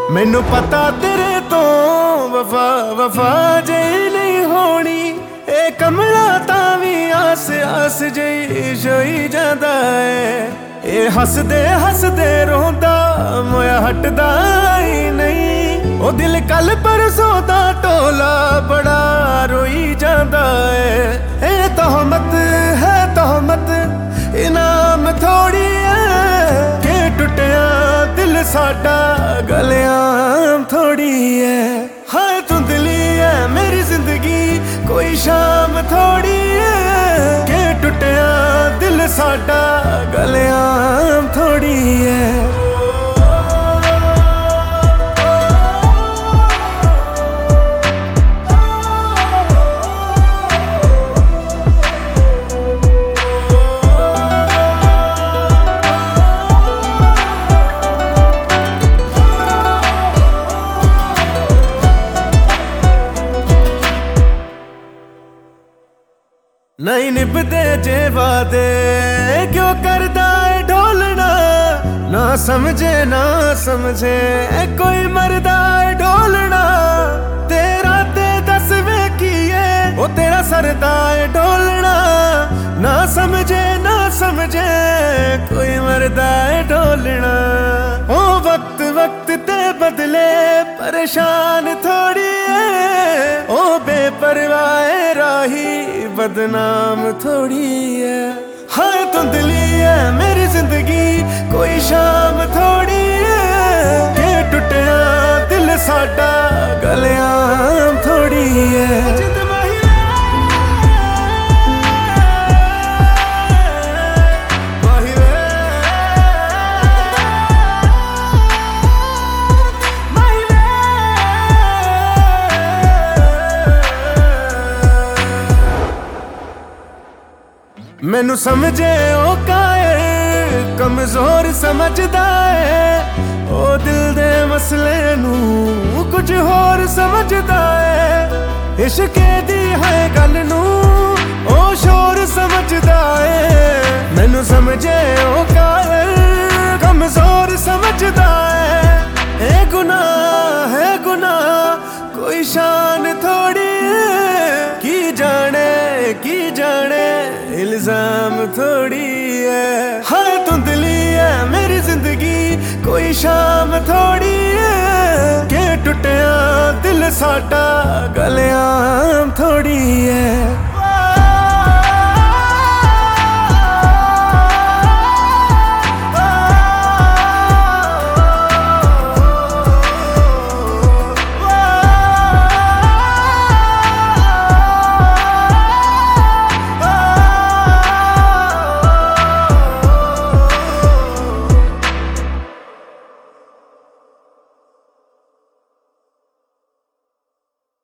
मैनू पता तेरे तो वफा वफा जे नहीं होनी। ए कमला तावी आस आस जई जोई जांदा है। ए हसदे रोंदा मोया हटदा ही नहीं। ओ दिल कल परसों दा टोला बड़ा रोई जांदा है। ए तोहमत है तोहमत इनाम थोड़ी है के टुटिया दिल साडा गलियां थोड़ी है। हाय धुंधली है मेरी जिंदगी कोई शाम थोड़ी है के टुटिया दिल साडा गलियां थोड़ी है। नहीं निभदे जे वादे क्यों करदा है ढोलना। ना समझे कोई मरदा है ढोलना। तेरा ते दस वे किए ओ तेरा सरदा है ढोलना। ना समझे कोई मरदा है ढोलना। ओ वक्त वक्त ते बदले परेशान थोड़ी है। ओ बेपरवाह राही बदनाम थोड़ी है। हाय धुंधली है मेरी जिंदगी कोई शाम थोड़ी है के टुटिया दिल साडा गलियां थोड़ी है। मैनू समझे ओ कायर कमजोर समझदा है। ओ दिल दे मसले नू कुछ होर समझदा है। इश्के दी है गल नू ओ शोर समझदा है। मैनू समझे ओ कायर कमजोर समझदा है। ए गुनाह कोई शान थोड़ी है। की जाने इल्जाम थोड़ी है। हाय धुंधली है मेरी जिंदगी कोई शाम थोड़ी है के टुटिया दिल साडा गलियां थोड़ी है।